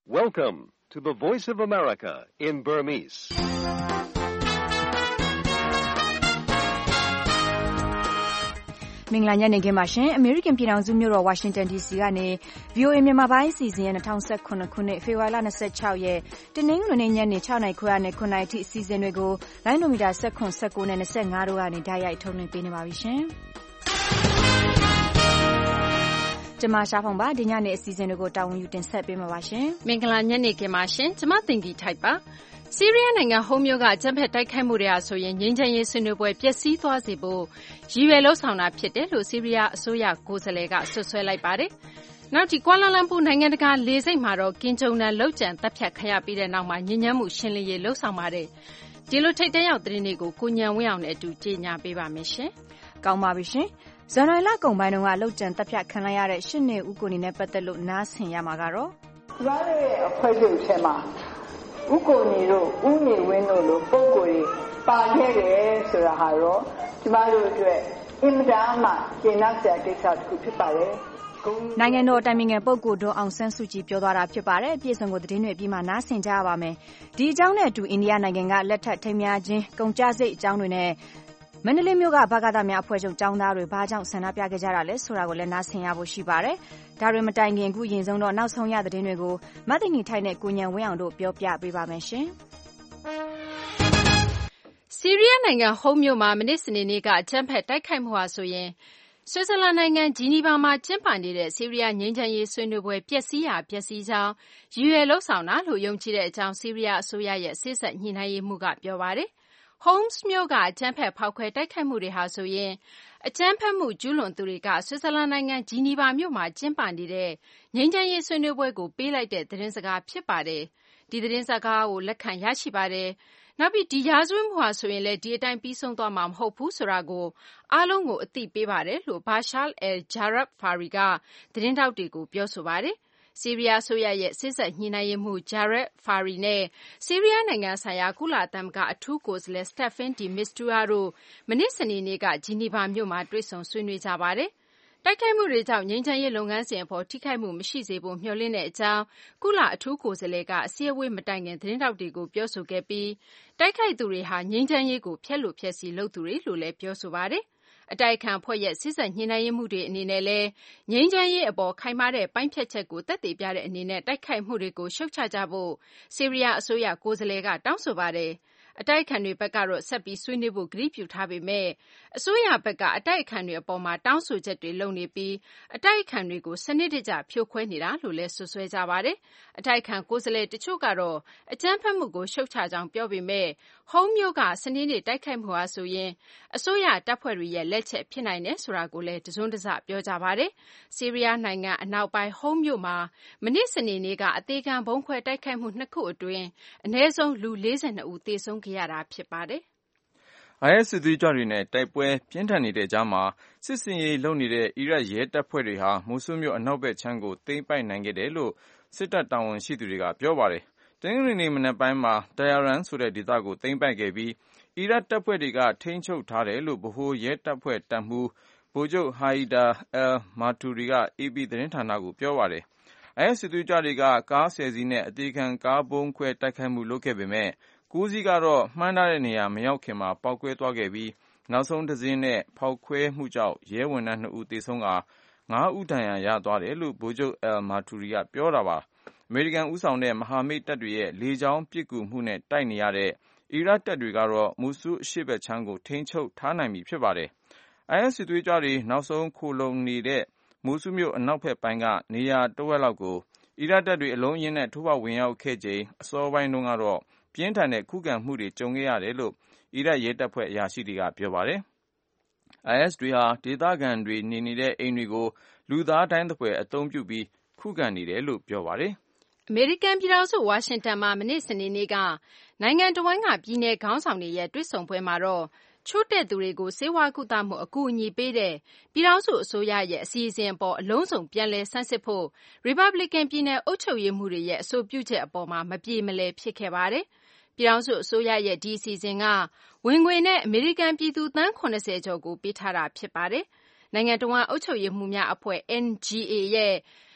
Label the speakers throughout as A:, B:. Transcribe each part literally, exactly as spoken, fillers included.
A: Welcome to the Voice of America in Burmese.
B: ။မင်္ဂလာညနေခင်းပါရှင်။ American ပြည်ထောင်စုမြို့တော် Washington ဒီ စီ ကနေ ဗွီအိုအေ မြန်မာပိုင်းအစီအစဉ်ရဲ့၂၀၁၇ခုနှစ်ဖေဖော်ဝါရီလ၂၆ရက်တနင်္ဂနွေနေ့ညနေ၆နာရီခွဲကနေ၇နာရီအထိအစီအစဉ်တွေကိုလိုင်းနိုမီတာ၁၇ ၁၉နဲ့၂၅တို့ကနေတိုက်ရိုက်ထုတ်လွှင့်ပေးနေပါပြီရှင်။ကျမရှားဖောင်ပါဒီညနေအစီအစဉ်တွေကိုတာဝန်ယူတင်ဆက်ပေးမှာပါရှင်
C: ။မင်္ဂလာညနေခင်းပါရှင်။ကျမသင်္ကီထိုက်ပါ။ဆီးရီးယားနိုင်ငံဟုမ်းမြို့ကအကြမ်းဖက်တိုက်ခိုက်မှုတွေဟာဆိုရင်ငြိမ်းချမ်းရေးဆွေးနွေးပွဲပျက်စီးသွားစေဖို့ရည်ရွယ်လှုံ့ဆော်တာဖြစ်တယ်လို့ဆီးရီးယားအစိုးရကိုယ်စားလှယ်ကဆွဆွဲလိုက်ပါတယ်။နောက်ဒီကွာလာလမ်ပူနိုင်ငံတကာလေဆိပ်မှာတော့ကင်ဂျုံနန်လောက်ကျန်တပ်ဖြတ်ခရပြီးတဲ့နောက်မှာညဉ့်ညမ်းမှုရှင်းလင်းရေးလှုံ့ဆော်ပါတယ်။ဒီလိုထိတ်တဲရောက်သတင်းတွေကိုကိုညံဝင်းအောင်နဲ့အတူကြေညာပေးပါမယ်ရှင်
B: ။ကောင်းပါပြီရှင်။ဇန်နဝါရီလကုန်ပိုင်းတုန်းကလောက်ကျန်တပ်ဖြတ်ခံလိုက်ရတဲ့ရှစ်နှစ်ဦးကိုနေနဲ့ပတ်သက်လို့နားဆင်ရမှာကတော့
D: ကျမတို့ရဲ့အဖွဲ့ချုပ်ထဲမှာဥက္ကိုနေတို့ဥနေဝင်းတို့လိုပုံကိုယ်တွေပါခဲ့တယ်ဆိုတာဟာတော့ကျမတို့အတွက်အင်မတန်မှကျေနပ်စရာကိစ္စတစ်ခုဖြစ်ပါတယ်
B: နိုင်ငံတော်တိုင်ပင်ခံပုဂ္ဂိုလ်ဒေါ်အောင်ဆန်းစုကြည်ပြောသွားတာဖြစ်ပါတယ်အပြည့်စုံကိုသတင်းတွေပြီးမှနားဆင်ကြရပါမယ်ဒီအကြောင်းနဲ့အတူအိန္ဒိယနိုင်ငံကလက်ထပ်ထိမ်းများခြင်းကုန်ကျစရိတ်အကြောင်းတွေနဲ့မန္တလေးမြို့ကဗကသများအဖွဲ့ချုပ်ကျောင်းသားတွေဘာကြောင့်ဆန္ဒပြခဲ့ကြတာလဲဆိုတာကိုလည်းနားဆင်ရဖို့ရှိပါတယ်ဒါတွေမတိုင်ခင်အခုရင်ဆုံးတော့နောက်ဆုံးရသတင်းတွေကိုမသိငီထိုက်နဲ့ကိုညံဝင်းအောင်တို့ပြောပြပေးပါမယ်ရှင်
C: ဆီးရီးယားနိုင်ငံဟုမ်းမြို့မှာမနေ့စနေနေ့ကအကြမ်းဖက်တိုက်ခိုက်မှုဟာဆိုရင်ဆွစ်ဇာလန်နိုင်ငံဂျီနီဗာမှာကျင်းပနေတဲ့ဆီးရီးယားငြိမ်းချမ်းရေးဆွေးနွေးပွဲပျက်စီးရာပျက်စီးကြောင်းရည်ရွယ်လှုံ့ဆော်တာလို့ယုံကြည်တဲ့အကြောင်းဆီးရီးယားအစိုးရရဲ့စေ့စပ်ညှိနှိုင်းရေးမှူးကပြောပါတယ်Homs မြို့ကအကြမ်းဖက်ဖောက်ခွဲတိုက်ခိုက်မှုတွေဟာဆိုရင်အကြမ်းဖက်မှုကျူးလွန်သူတွေကဆွစ်ဇာလန်နိုင်ငံဂျီနီဗာမြို့မှာကျင်းပနေတဲ့ငြိမ်းချမ်းရေးဆွေးနွေးပွဲကိုပေးလိုက်တဲ့သတင်းစကားဖြစ်ပါတယ်။ဒီသတင်းစကားကိုလက်ခံရရှိပါတယ်။နောက်ပြီးဒီရာဇဝတ်မှုဟာဆိုရင်လည်းဒီအတိုင်းပြီးဆုံးသွားမှာမဟုတ်ဘူးဆိုတာကိုအားလုံးကိုအသိပေးပါတယ်လို့ Bashar al-Jarraf Fari ကသတင်းထောက်တွေကိုပြောဆိုပါတယ်။ဆီးရီးယားအစိုးရရဲ့စေ့စပ်ညှိနှိုင်းရေးမှူး Jarraf Fari နဲ့ဆီးရီးယားနိုင်ငံဆိုင်ရာကုလသမဂ္ဂအထူးကိုယ်စားလှယ် Staffan de Mistura တို့မနေ့စနေနေ့ကဂျီနီဗာမြို့မှာတွေ့ဆုံဆွေးနွေးကြပါတယ်။တိုက်ခိုက်မှုတွေကြောင့်ငြိမ်းချမ်းရေးလုပ်ငန်းစဉ်အပေါ်ထိခိုက်မှုမရှိစေဖို့မျှော်လင့်တဲ့အကြောင်းကုလအထူးကိုယ်စားလှယ်ကအစည်းအဝေးမတိုင်ခင်သတင်းထောက်တွေကိုပြောဆိုခဲ့ပြီးတိုက်ခိုက်သူတွေဟာငြိမ်းချမ်းရေးကိုဖျက်လို့ဖျက်စီလုပ်သူတွေလို့လည်းပြောဆိုပါတယ်။အတိုက်အခံအဖွဲ့ရဲ့စစ်ဆက်ညှိနှိုင်းရေးမှုတွေအနေနဲ့လည်းငြိမ်းချမ်းရေးအပေါ်ခိုင်မာတဲ့ပိုင်းဖြတ်ချက်ကိုသက်သေပြတဲ့အနေနဲ့တိုက်ခိုက်မှုတွေကိုရှုတ်ချကြဖို့ဆီးရီးယားအစိုးရကိုယ်စားလှယ်ကတောင်းဆိုပါတယ်။အတိုက်အခံတွေဘက်ကတော့ဆက်ပြီးဆွေးနွေးဖို့ကတိပြုထားပေမဲ့အစိုးရဘက်ကအတိုက်အခံတွေအပေါ်မှာတောင်းဆိုချက်တွေလုပ်နေပြီးအတိုက်အခံတွေကိုစနစ်တကျဖြိုခွဲနေတာလို့လည်းဆွဆွဲကြပါတယ်။အတိုက်အခံကိုယ်စားလှယ်တချို့ကတော့အကြမ်းဖက်မှုကိုရှုတ်ချကြောင်းပြောပေမဲ့ဟုမ်းမြို့ကစနေနေ့တိုက်ခိုက်မှုဟာဆိုရင်အစိုးရတပ်ဖွဲ့တွေရဲ့လက်ချက်ဖြစ်နိုင်တယ်ဆိုတာကိုလည်းတစွန်းတစပြောကြပါတယ်။ဆီးရီးယားနိုင်ငံအနောက်ပိုင်းဟုမ်းမြို့မှာမနေ့စနေနေ့ကအသေးခံဗုံးခွဲတိုက်ခိုက်မှုနှစ်ခုအတွင်းအနည်းဆုံးလူ၄၂ဦးသေဆုံးခဲ့ရတာဖြစ်ပါတယ်
E: ။ အိုင်အက်စ် စစ်သွေးကြွတွေနဲ့တိုက်ပွဲပြင်းထန်နေတဲ့ကြားမှာစစ်ဆင်ရေးလုပ်နေတဲ့အီရတ်ရဲတပ်ဖွဲ့တွေဟာမိုဆူးမြို့အနောက်ဘက်ခြမ်းကိုသိမ်းပိုက်နိုင်ခဲ့တယ်လို့စစ်တပ်တာဝန်ရှိသူတွေကပြောပါတယ်။တနင်္ဂနွေနေ့မနက်ပိုင်းမှာတာယာရန်ဆိုတဲ့ဒေသကိုသိမ်းပိုက်ခဲ့ပြီးအီရတ်တပ်ဖွဲ့တွေကထိန်းချုပ်ထားတယ်လို့ဗဟိုရဲတပ်ဖွဲ့တပ်မှူးဗိုလ်ချုပ်ဟာအီဒါအယ်မာတူရီက အေပီ သတင်းဌာနကိုပြောပါတယ်။ အိုင်အက်စ် စစ်သွေးကြွတွေကကားဆယ်စီးနဲ့အသေခံကားဗုံးခွဲတိုက်ခိုက်မှုလုပ်ခဲ့ပေမဲ့ကိုးစီးကတော့မှန်းထားတဲ့နေရာမရောက်ခင်မှာပေါက်ကွဲသွားခဲ့ပြီးနောက်ဆုံးတစ်စင်းနဲ့ဖောက်ခွဲမှုကြောင့်ရဲဝန်ထမ်းနှစ်ဦးသေဆုံးကာငါးဦးဒဏ်ရာရသွားတယ်လို့ဗိုလ်ချုပ်အယ်မာတူရီကပြောတာပါ။အမေရိကန်ဦးဆောင်တဲ့မဟာမိတ်တပ်တွေရဲ့လေကြောင်းပစ်ကူမှုနဲ့တိုက်နေရတဲ့အီရတ်တပ်တွေကတော့မိုဆူးအရှေ့ဘက်ခြမ်းကိုထိန်းချုပ်ထားနိုင်ပြီဖြစ်ပါတယ်။ အိုင်အက်စ် စစ်သွေးကြွတွေနောက်ဆုံးခိုလှုံနေတဲ့မိုဆူးမြို့အနောက်ဘက်ပိုင်းကနေရာတဝက်လောက်ကိုအီရတ်တပ်တွေအလုံးအရင်းနဲ့ထိုးဖောက်ဝင်ရောက်ခဲ့ချိန်အစောပိုင်းတုန်းကတော့ပြင်းထန်တဲ့ခုခံမှုတွေကြုံခဲ့ရတယ်လို့အီရတ်ရဲတပ်ဖွဲ့အရာရှိတွေကပြောပါတယ်။ အိုင်အက်စ်တွေဟာဒေသခံတွေနေနေတဲ့အိမ်တွေကိုလူသားဒိုင်းသဖွယ်အသုံးပြုပြီးခုခံနေတယ်လို့ပြောပါတယ်
C: ။အမေရိကန်ပြည်ထောင်စုဝါရှင်တန်မှာမနေ့စနေနေ့ကနိုင်ငံတဝန်းကပြည်နယ်ခေါင်းဆောင်တွေရဲ့တွေ့ဆုံပွဲမှာတော့ချို့တဲ့သူတွေကိုဆေးဝါးကုသမှုအကူအညီပေးတဲ့ပြည်ထောင်စုအစိုးရရဲ့အစီအစဉ်အပေါ်အလုံးစုံပြန်လည်ဆန်းစစ်ဖို့ရီပတ်ဘလစ်ကန်ပြည်နယ်အုပ်ချုပ်ရေးမှူးတွေရဲ့အဆိုပြုချက်အပေါ်မှာမပြေမလည်ဖြစ်ခဲ့ပါတယ်။ပြည်ထောင်စုအစိုးရရဲ့ဒီအစီအစဉ်ကဝင်ငွေနဲ့အမေရိကန်ပြည်သူသန်း၇၀ကျော်ကိုပေးထားတာဖြစ်ပါတယ်။နိုင်ငံတော်အုပ်ချုပ်ရေးမှူးများအဖွဲ့ N G A ရဲ့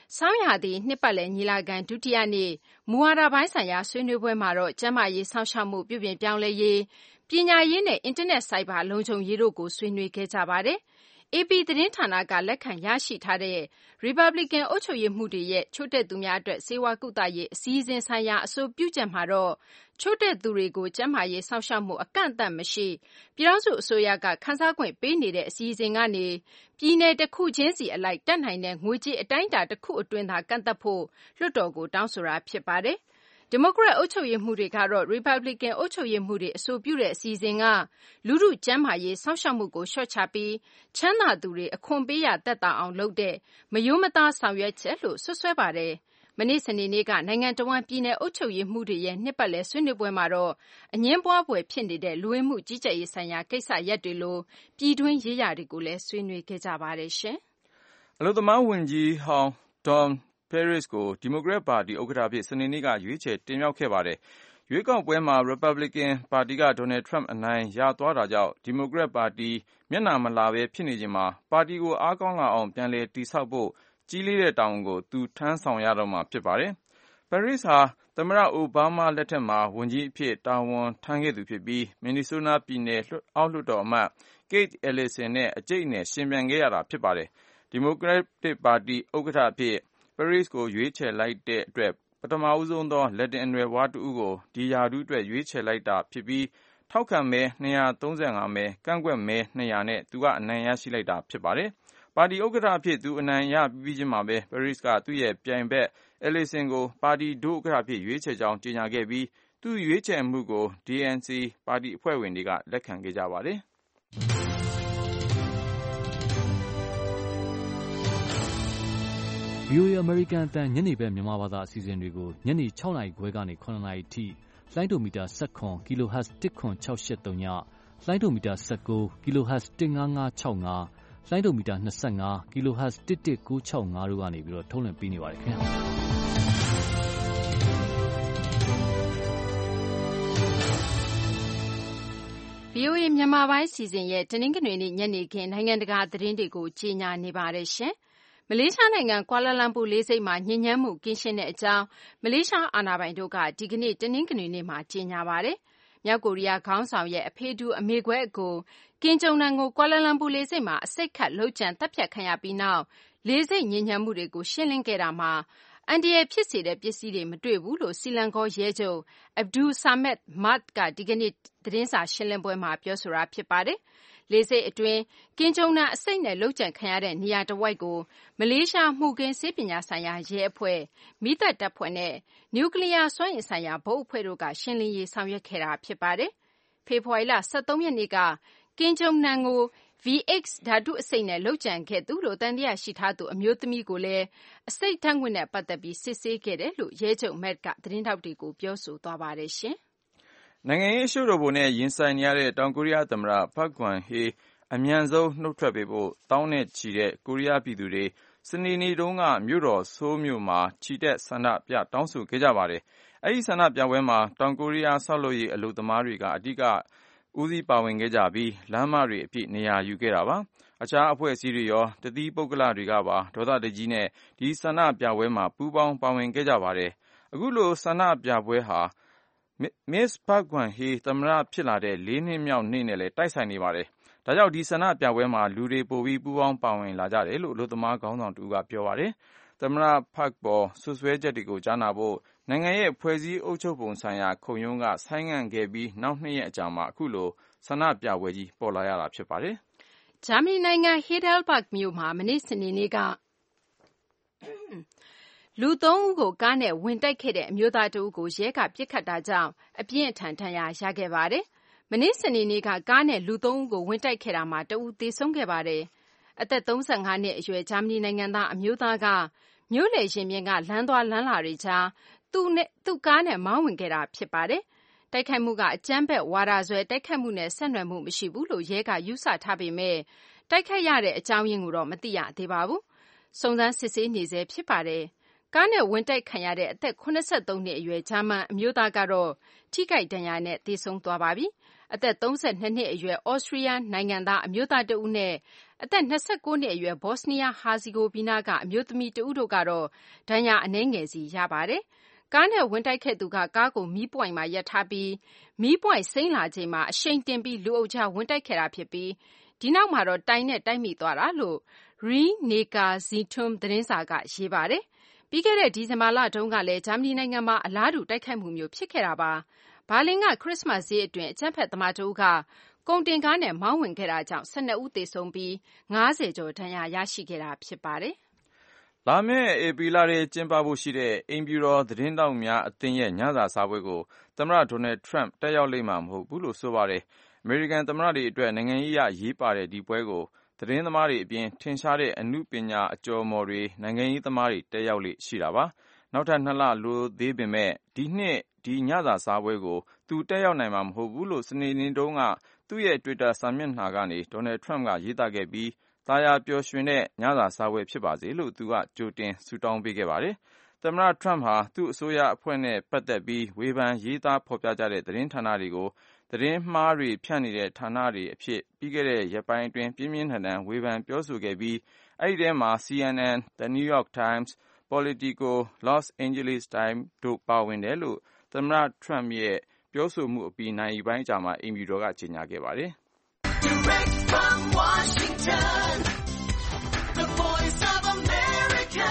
C: ဆောင်းရာသီနှစ်ပတ်လည်ညီလာခံဒုတိယနေ့မူဝါဒပိုင်းဆိုင်ရာဆွေးနွေးပွဲမှာတော့ကျန်းမာရေးစောင့်ရှောက်မှုပြုပြင်ပြောင်းလဲရေးပညာရေးနဲ့အင်တာနက်ဆိုင်ဘာလုံခြုံရေးတို့ကိုဆွေးနွေးခဲ့ကြပါတယ်။အေပီ သတင်းဌာနကလက်ခံရရှိထားတဲ့ Republican အုပ်ချုပ်ရေးမှူးတွေရဲ့ချို့တဲ့သူများအတွက်ဆေးဝါးကုသရေးအစီအစဉ်ဆိုင်ရာအဆိုပြုချက်မှာတော့ချို့တဲ့သူတွေကိုကျန်းမာရေးစောင့်ရှောက်မှုအကန့်အသတ်မရှိပြည်ထောင်စုအစိုးရကခန်းစားခွင့်ပေးနေတဲ့အစီအစဉ်ကနေပြည်နယ်တစ်ခုချင်းစီအလိုက်တတ်နိုင်တဲ့ငွေကြေးအတိုင်းအတာတစ်ခုအတွင်းသာကန့်သတ်ဖို့လွှတ်တော်ကိုတောင်းဆိုတာဖြစ်ပါတယ်။ဒီမိုကရက်အုပ်ချုပ်ရေးမှူးတွေကတော့ Republican အုပ်ချုပ်ရေးမှူးတွေအဆိုပြုတဲ့အစီအစဉ်ကလူထုကျန်းမာရေးစောင့်ရှောက်မှုကိုလျှော့ချပြီးချမ်းသာသူတွေအခွန်ပေးရသက်သာအောင်လုပ်တဲ့မရိုးမသားဆောင်ရွက်ချက်လို့ဆွဆွဲပါတယ်။မနေ့စနေနေ့ကနိုင်ငံတော်ဝန်ပြည်နယ်အုပ်ချုပ်ရေးမှူးတွေရဲ့နှစ်ပတ်လည်ဆွေးနွေးပွဲမှာတော့အငင်းပွားဖွယ်ဖြစ်နေတဲ့လူဝင်မှုကြီးကြပ်ရေးဆိုင်ရာကိစ္စရပ်တွေလိုပြည်တွင်းရေးရာတွေကိုလည်းဆွေးနွေးခဲ့ကြပါတယ်ရှင်
E: ။အလုပ်သမားဝန်ကြီးဟောင်း Tom Perez ကိုဒီမိုကရက်ပါတီဥက္ကဋ္ဌအဖြစ်စနေနေ့ကရွေးချယ်တင်မြှောက်ခဲ့ပါတယ်။ရွေးကောက်ပွဲမှာ Republican ပါတီက Donald Trump အနိုင်ရသွားတာကြောင့်ဒီမိုကရက်ပါတီမျက်နှာမလာပဲဖြစ်နေချိန်မှာပါတီကိုအားကောင်းလာအောင်ပြန်လည်တည်ဆောက်ဖို့ကြီးလေးတဲ့တာဝန်ကိုသူထမ်းဆောင်ရတော့မှာဖြစ်ပါတယ်။ Perez ဟာသမ္မတအိုဘားမားလက်ထက်မှာဝန်ကြီးအဖြစ်တာဝန်ထမ်းခဲ့သူဖြစ်ပြီး Minnesota ပြည်နယ်အောက်လွှတ်တော်အမတ် Keith Ellison နဲ့အကြိတ်အနယ်ယှဉ်ပြိုင်ခဲ့ရတာဖြစ်ပါတယ်။ ဒီမိုကရက်တစ်ပါတီဥက္ကဋ္ဌအဖြစ်Perez ကိုရွေးချယ်လိုက်တဲ့အတွက်ပထမဆုံးသောလက်တင်အနွယ်ဝါတဦးကိုဒီရာထူးအတွက်ရွေးချယ်လိုက်တာဖြစ်ပြီးထောက်ခံမဲ၂၃၅မဲကန့်ကွက်မဲ၂၀၀နဲ့သူကအနိုင်ရရှိလိုက်တာဖြစ်ပါတယ်။ပါတီဥက္ကဋ္ဌအဖြစ်သူအနိုင်ရပြီးချင်းမှာပဲ Perez ကသူ့ရဲ့ပြိုင်ဘက် Ellison ကိုပါတီဒုဥက္ကဋ္ဌအဖြစ်ရွေးချယ်ကြောင်းကြေညာခဲ့ပြီးသူ့ရွေးချယ်မှုကို ဒီ အန် စီ ပါတီအဖွဲ့ဝင်တွေကလက်ခံခဲ့ကြပါတယ်။
F: ဗွီအိုအေ American အသံညနေဘက်မြန်မာဘာသာအစီအစဉ်တွေကိုညနေ၆နာရီခွဲကနေ၇နာရီထိလိုင်းဒိုမီတာ၁၇ kHz ၁၇၆၈၃ညလိုင်းဒိုမီတာ၁၉ kHz ၁၅၅၆၅လိုင်းဒိုမီတာ၂၅ kHz ၁၁၉၆၅တို့ကနေပြီးတော့ထုတ်လွှင့်ပေးနေပါတယ်ခင်ဗျာ။
C: ဗွီအိုအေမြန်မာပိုင်းစီစဉ်ရဲ့တနင်္ဂနွေနေ့ညနေခင်းနိုင်ငံတကာသတင်းတွေကိုကြီးညာနေပါတယ်ရှင်။မလေးရှားနိုင်ငံကွာလာလမ်ပူလေဆိပ်မှာညဉ့်ဉန်းမှုကင်းရှင်းတဲ့အကြောင်းမလေးရှားအာဏာပိုင်တို့ကဒီကနေ့တနင်္ဂနွေနေ့မှာကြေညာပါတယ်။မြောက်ကိုရီးယားခေါင်းဆောင်ရဲ့အဖေတူအမေကွဲအကိုကင်ဂျုံနန်ကိုကွာလာလမ်ပူလေဆိပ်မှာအစိတ်ခတ်လုပ်ကြံတပ်ဖြတ်ခံရပြီးနောက်လေဆိပ်ညဉ့်ဉန်းမှုတွေကိုရှင်းလင်းခဲ့တာမှာအန်ဒီရယ်ဖြစ်စေတဲ့ပစ္စည်းတွေမတွေ့ဘူးလို့စီလန်ကောရဲချုပ် Abdul Samad Mat ကဒီကနေ့သတင်းစာရှင်းလင်းပွဲမှာပြောဆိုတာဖြစ်ပါတယ်။လေဆိပ်အတွင်းကင်ဂျုံနန်အစိတ်နဲ့လုပ်ကြံခံရတဲ့နေရာတစ်ဝိုက်ကိုမလေးရှားမှုခင်းဆေးပညာဆိုင်ရာရဲအဖွဲ့မိသက်တပ်ဖွဲ့နဲ့နျူကလ িয়ার စွမ်းအင်ဆိုင်ရာဘုတ်အဖွဲ့တို့ကရှင်းလင်းရေးဆောင်ရွက်ခဲ့တာဖြစ်ပါတယ်။ဖေဖော်ဝါရီလ၁၃ရက်နေ့ကကင်ဂျုံနန်ကို ဗီ အိတ်စ် ဓာတုအဆိပ်နဲ့လုပ်ကြံခဲ့သူလို့သံသယရှိထားသူအမျိုးသမီးကိုလည်းအဆိပ်ဓာတ်ငွေ့နဲ့ပတ်သက်ပြီးစစ်ဆေးခဲ့တယ်လို့ရဲချုပ် Mat ကသတင်းထောက်တွေကိုပြောဆိုသွားပါတယ်ရှင်
E: ။နိုင်ငံရေးအရှုပ်တော်ပုံနဲ့ရင်ဆိုင်နေရတဲ့တောင်ကိုရီးယားသမ္မတ Park Geun-hye အမြန်ဆုံးနှုတ်ထွက်ပေးဖို့တောင်းနဲ့ချီတဲ့ကိုရီးယားပြည်သူတွေစနေနေ့တုန်းကမြို့တော်ဆိုးလ်မြို့မှာချီတက်ဆန္ဒပြတောင်းဆိုခဲ့ကြပါတယ်။အဲဒီဆန္ဒပြပွဲမှာတောင်ကိုရီးယားဆောက်လုပ်ရေးအလုပ်သမားတွေကအဓိကဦးစီးပါဝင်ခဲ့ကြပြီးလမ်းမတွေအပြည့်နေရာယူခဲ့တာပါ။အခြားအဖွဲ့အစည်းတွေရောတသီးပုဂ္ဂလတွေကပါဒေါသတကြီးနဲ့ဒီဆန္ဒပြပွဲမှာပူးပေါင်းပါဝင်ခဲ့ကြပါတယ်။အခုလိုဆန္ဒပြပွဲဟာမစ္စ Park Geun-hye သမ္မတဖြစ်လာတဲ့လေးနှစ်မြောက်နေ့နဲ့လည်းတိုက်ဆိုင်နေပါတယ်။ဒါကြောင့်ဒီဆန္ဒပြပွဲမှာလူတွေပိုပြီးပူးပေါင်းပါဝင်လာကြတယ်လို့အလုပ်သမားခေါင်းဆောင်တဦးကပြောပါတယ်။သမ္မတ Park ပေါ်စွပ်စွဲချက်တွေကိုကြားနာဖို့နိုင်ငံရဲ့ဖွဲ့စည်းအုပ်ချုပ်ပုံဆိုင်ရာခုံရုံးကဆိုင်းငံ့ခဲ့ပြီးနောက်နှစ်ရက်အကြာမှာအခုလိုဆန္ဒပြပွဲကြီးပေါ်လာရတာဖြစ်ပါတယ်
C: ။ဂျာမနီနိုင်ငံ Heidelberg မြို့မှာမနေ့စနေနေ့ကလူသုံးဦးကိုကားနဲ့ဝင်တိုက်ခဲ့တဲ့အမျိုးသားတဦးကိုရဲကပစ်ခတ်တာကြောင့်အပြင်းအထန်ဒဏ်ရာရခဲ့ပါတယ်။မနေ့စနေနေ့ကကားနဲ့လူသုံးဦးကိုဝင်တိုက်ခဲ့တာမှာတဦးသေဆုံးခဲ့ပါတယ်။အသက်၃၅နှစ်အရွယ်ဂျာမနီနိုင်ငံသားအမျိုးသားကမြို့လယ်ရင်ပြင်ကလမ်းသွားလမ်းလာတွေကြားသူ့နဲ့သူ့ကားနဲ့မောင်းဝင်ခဲ့တာဖြစ်ပါတယ်။တိုက်ခိုက်မှုကအကြမ်းဖက်ဝါဒစွဲတိုက်ခိုက်မှုနဲ့ဆက်နွယ်မှုမရှိဘူးလို့ရဲကယူဆထားပေမဲ့တိုက်ခိုက်ရတဲ့အကြောင်းရင်းကိုတော့မသိရသေးပါဘူး။စုံစမ်းစစ်ဆေးနေဆဲဖြစ်ပါတယ်။ကားနဲ့ဝင်တိုက်ခံရတဲ့အသက်၇၃နှစ်အရွယ်ဂျာမန်အမျိုးသားကတော့ထိခိုက်ဒဏ်ရာနဲ့သေဆုံးသွားပါပြီ။အသက်သုံး၂နှစ်အရွယ်ဩစတြီးယားနိုင်ငံသားအမျိုးသားတဦးနဲ့အသက်၂၉နှစ်အရွယ်ဘော့စနီးယားဟာဇီဂိုဗီနာကအမျိုးသမီးတဦးတို့ကတော့ဒဏ်ရာအနည်းငယ်စီရပါတယ်။ကားနဲ့ဝင်တိုက်ခဲ့သူကကားကိုမီးပွိုင့်မှာရပ်ထားပြီးမီးပွိုင့်စိမ်းလာချိန်မှာအရှိန်တင်ပြီးလူအုပ်ကြားဝင်တိုက်ခဲ့တာဖြစ်ပြီးဒီနောက်မှာတော့တိုင်နဲ့တိုက်မိသွားတာလို့ Rhein-Neckar Zeitung သတင်းစာကရေးပါတယ်။ပြီးခဲ့တဲ့ဒီဇင်ဘာလတုန်းကလည်းဂျာမနီနိုင်ငံမှာအလားတူတိုက်ခိုက်မှုမျိုးဖြစ်ခဲ့တာပါ။ဘာလင်ကခရစ်စမတ်ဈေးအတွင်းအကြမ်းဖက်သမားတဦးကကုန်တင်ကားနဲ့မောင်းဝင်ခဲ့တာကြောင့်၁၂ဦးသေဆုံးပြီး၅၀ကျော်ဒဏ်ရာရရှိခဲ့တာဖြစ်ပါတယ်
E: ။လာမယ့်ဧပြီလထဲကျင်းပဖို့ရှိတဲ့အိမ်ဖြူတော်သတင်းတောက်များအသင်းရဲ့ညစာစားပွဲကိုသမ္မတဒေါ်နယ်ထရန့်တက်ရောက်လိမ့်မှာမဟုတ်ဘူးလို့ဆိုပါတယ်။အမေရိကန်သမ္မတတွေအတွက်နိုင်ငံရေးအရရေးပါတဲ့ဒီပွဲကိုသတင်းသမားတွေအပြင်ထင်ရှားတဲ့အနုပညာအကျော်မော်တွေနိုင်ငံရေးသမားတွေတက်ရောက်လေ့ရှိတာပါ။နောက်ထပ်နှစ်လလိုသေးပေမဲ့ဒီနှစ်ဒီညစာစားပွဲကိုသူတက်ရောက်နိုင်မှာမဟုတ်ဘူးလို့စနေနေ့တုန်းကသူ့ရဲ့ Twitter စာမျက်နှာကနေဒေါ်နယ်ထရန့်ကရေးသားခဲ့ပြီးသာယာပျော်ရွှင်တဲ့ညစာစားပွဲဖြစ်ပါစေလို့သူကကြိုတင်ဆုတောင်းပေးခဲ့ပါတယ်။သမ္မတထရန့်ဟာသူ့အစိုးရအဖွဲ့နဲ့ပတ်သက်ပြီးဝေဖန်ရေးသားဖော်ပြကြတဲ့သတင်းဌာနတွေကိုသတင်းမှားတွေဖြန့်နေတဲ့ဌာနတွေအဖြစ်ပြီးခဲ့တဲ့ရက်ပိုင်းအတွင်းပြင်းပြင်းထန်ထန်ဝေဖန်ပြောဆိုခဲ့ပြီးအဲဒီထဲမှာ C N N, The New York Times, Politico, Los Angeles Times တို့ပါဝင်တယ်လို့သမ္မတထရန့်ရဲ့ပြောဆိုမှုအပြီးနာရီပိုင်းကြာမှအိမ်ဖြူတော်ကကြေညာခဲ့ပါတယ်။ Direct from Washington,
B: the voice of America,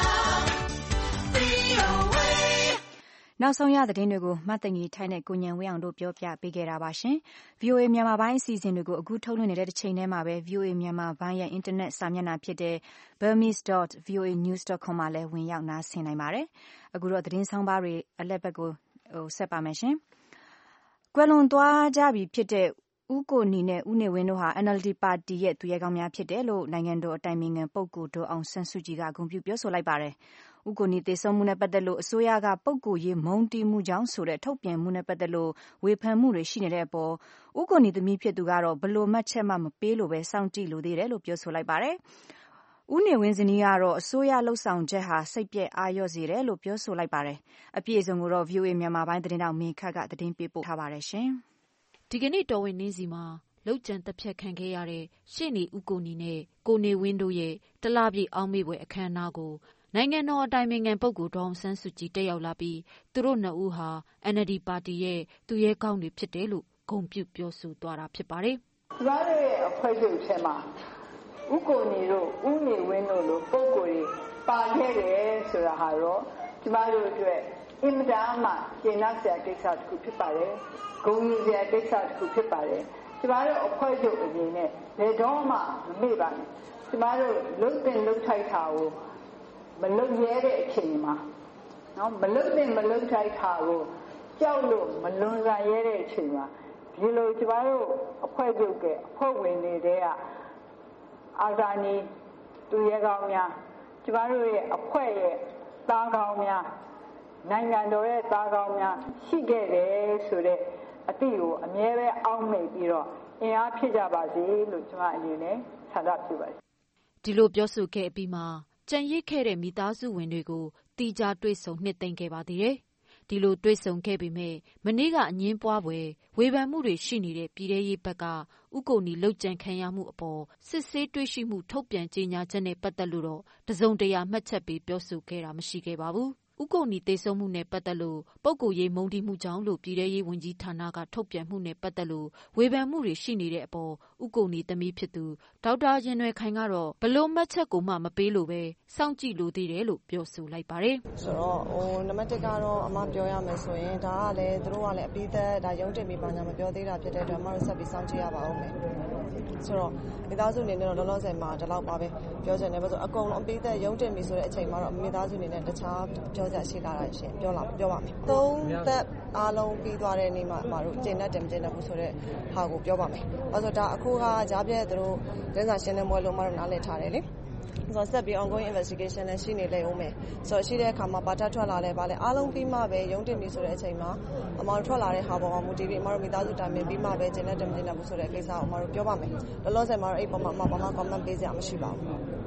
B: V O A နောက်ဆုံးရသတင်းတွေကိုမတ်တငီထိုင်းနဲ့ကိုညံဝင်းအောင်တို့ပြောပြပေးခဲ့တာပါရှင်။ V O A မြန်မာပိုင်းအစီအစဉ်တွေကိုအခုထုတ်လွှင့်နေတဲ့တစ်ချိန်တည်းမှာပဲ V O A မြန်မာပိုင်းရဲ့အင်တာနက်စာမျက်နှာဖြစ်တဲ့ burmese dot v o a news dot com မှာလည်းဝင်ရောက်နားဆင်နိုင်ပါတယ်။အခုတော့သတင်းဆောင်ပါတွေအလက်ဘက်ကိုဟိုဆက်ပါမယ်ရှင်။ကွယ်လွန်သွားကြပြီဖြစ်တဲ့ဦးကိုနီနဲ့ဦးနေဝင်းတို့ဟာ N L D ပါတီရဲ့သူရဲကောင်းများဖြစ်တယ်လို့နိုင်ငံတော်အတိုင်ပင်ခံပုဂ္ဂိုလ်ဒေါ်အောင်ဆန်းစုကြည်ကဂုဏ်ပြုပြောဆိုလိုက်ပါတယ်။ဦးကိုနီသေဆုံးမှုနဲ့ပတ်သက်လို့အစိုးရကပုဂ္ဂိုလ်ရေးမုန်းတီးမှုကြောင့်ဆိုတဲ့ထုတ်ပြန်မှုနဲ့ပတ်သက်လို့ဝေဖန်မှုတွေရှိနေတဲ့အပေါ်ဦးကိုနီသမီးဖြစ်သူကတော့ဘလို့မှတ်ချက်မှမပေးလို့ပဲစောင့်ကြည့်လိုသေးတယ်လို့ပြောဆိုလိုက်ပါတယ်။ဦးနေဝင်းဇနီးကတော့အစိုးရလှုပ်ဆောင်ချက်ဟာစိတ်ပြည့်အာရုံစေတယ်လို့ပြောဆိုလိုက်ပါတယ်။အပြည့်အစုံကိုတော့ V O A မြန်မာပိုင်းသတင်းတောက်မင်းခတ်ကသတင်းပေးပို့ထားပါတယ်ရှင်။ဒီကနေ့တော်ဝင်နေ့စီမှာလုပ်ကြံတပ်ဖြတ်ခံခဲ့ရတဲ့ရှေ့နေဦးကိုနီနဲ့ကိုနေဝင်းတို့ရဲ့တလပြည့်အောက်မေ့ပွဲအခမ်းအနားကိုနိုင်ငံတော်အတိုင်ပင်ခံပုဂ္ဂိုလ်ဒေါ်အောင်ဆန်းစုကြည်တက်ရောက်လာပြီးသူတို့နှစ်ဦးဟာ N L D ပါတီရဲ့သူရဲကောင်းတွေဖြစ်တယ်လို့ဂုဏ်ပြုပြောဆိုသွားတာဖြစ်ပါတယ်
D: ။ကျမတို့ရဲ့အဖွဲ့ချုပ်ထဲမှာဦးကိုနီတို့ဦးနေဝင်းတို့လိုပုဂ္ဂိုလ်တွေပါခဲ့တယ်ဆိုတာဟာတော့ကျမတို့အတွက်အင်မတန်မှကျေနပ်စရာကိစ္စတစ်ခုဖြစ်ပါတယ်။ဂုဏ်ယူစရာကိစ္စတစ်ခုဖြစ်ပါတယ်။ကျမတို့အဖွဲ့ချုပ်အနေနဲ့ဘယ်တော့မှမမေ့ပါနဲ့။ကျမတို့လုတ်တင်လုတ်ထိုက်တာကိုမလုတ်ရဲတဲ့အချိန်မှာနော်မလုတ်တင်မလုတ်ထိုက်တာကိုကြောက်လို့မလွန်ဆန်ရဲတဲ့အချိန်မှာဒီလိုကျမတို့အဖွဲ့ချုပ်ကအဖွဲ့ဝင်တွေကအာဇာနည်သူရဲကောင်းများကျမတို့ရဲ့အဖွဲ့ရဲ့သားကောင်းများနိုင်ငံတော်ရဲ့သားကောင်းများရှိခဲ့တယ်ဆိုတဲ့အသည့်ကိုအမြဲပဲအောက်မေ့ပြီးတော့အင်အားဖြစ်ကြပါစေလို့ကျမအနေနဲ့ဆန္ဒပြုပါတယ်
B: ဒီလိုပြောဆိုခဲ့ပြီးမှကြံရစ်ခဲ့တဲ့မိသားစုဝင်တွေကိုတီးခြားတွေ့ဆုံနှစ်သိမ့်ခဲ့ပါသေးတယ်။ဒီလိုတွေ့ဆုံခဲ့ပေမဲ့မနေ့ကအငင်းပွားပွဲဝေဖန်မှုတွေရှိနေတဲ့ပြည်ထရေးဘက်ကဥကိုနီလှုပ်ကြံခံရမှုအပေါ်စစ်ဆေးတွေ့ရှိမှုထုတ်ပြန်ကြေညာချက်နဲ့ပတ်သက်လို့တော့တစုံတရာမှတ်ချက်ပေးပြောဆိုခဲ့တာမရှိခဲ့ပါဘူး။ဥကိုနီသေဆုံးမှုနဲ့ပတ်သက်လို့ပုဂ္ဂိုလ်ရေးမုန်းတီးမှုကြောင့်လို့ပြည်ထရေးဝန်ကြီးဌာနကထုတ်ပြန်မှုနဲ့ပတ်သက်လို့ဝေဖန်မှုတွေရှိနေတဲ့အပေါ်ဥကိုနီသမီးဖြစ်သူဒေါက်တာရင်နွယ်ခိုင်ကတော့ဘလို့မှတ်ချက်ကိုမှမပေးလို့ပဲစောင့်ကြည့်လိုသေးတယ်လို့ပြောဆိုလိုက်ပါတယ်
G: ဆိုတော့ဟိုနံပါတ်တစ်ကတော့အမပြောရမယ်ဆိုရင်ဒါကလည်းသူတို့ကလည်းအပိသက်ဒါရုံးတင်ပြီးပါညာမပြောသေးတာဖြစ်တဲ့အတွက်အမတို့ဆက်ပြီးစောင့်ကြည့်ရပါဦးမယ်ဆိုတော့မိသားစုအနေနဲ့တော့လောလောဆယ်မှာဒီလောက်ပါပဲပြောချင်တယ်ဆိုတော့အကုန်လုံးအပိသက်ရုံးတင်ပြီးဆိုတဲ့အချိန်မှာတော့မိသားစုအနေနဲ့တခြားပြောကြရှိလာတာရှင်ပြောလာပြောပါမယ်သုံးသက်အားလုံးပြီးသွားတဲ့နေ့မှာအမတို့ကျင့်တတ်တယ်မကျင့်တတ်ဘူးဆိုတဲ့ဟာကိုပြောပါမယ်အဲဆိုတော့ဒါအခုကကြားပြည့်သူတို့လက်စာရှင်းလင်းပွဲလို့အမတို့နားလည်ထားတယ်လေဆိုတော့ဆက်ပြီး ongoing investigation နဲ့ရှိနေလေဦးမယ်ဆိုတော့ရှိတဲ့အခါမှာဘာတက်ထွက်လာလဲဗာလဲအားလုံးပြီးမှပဲရုံးတင်ပြီးဆိုတဲ့အချိန်မှာအမတို့ထွက်လာတဲ့ဟာပေါ်မှာမူတည်ပြီးအမတို့မိသားစုတိုင်ပင်ပြီးမှပဲကျင့်တတ်တယ်မကျင့်တတ်ဘူးဆိုတဲ့ကိစ္စကိုအမတို့ပြောပါမယ်လောလောဆယ်မှာတော့အဲ့ပေါ်မှာအမဘာမှ comment ပေးစရာမရှိပါဘူး
B: ဥ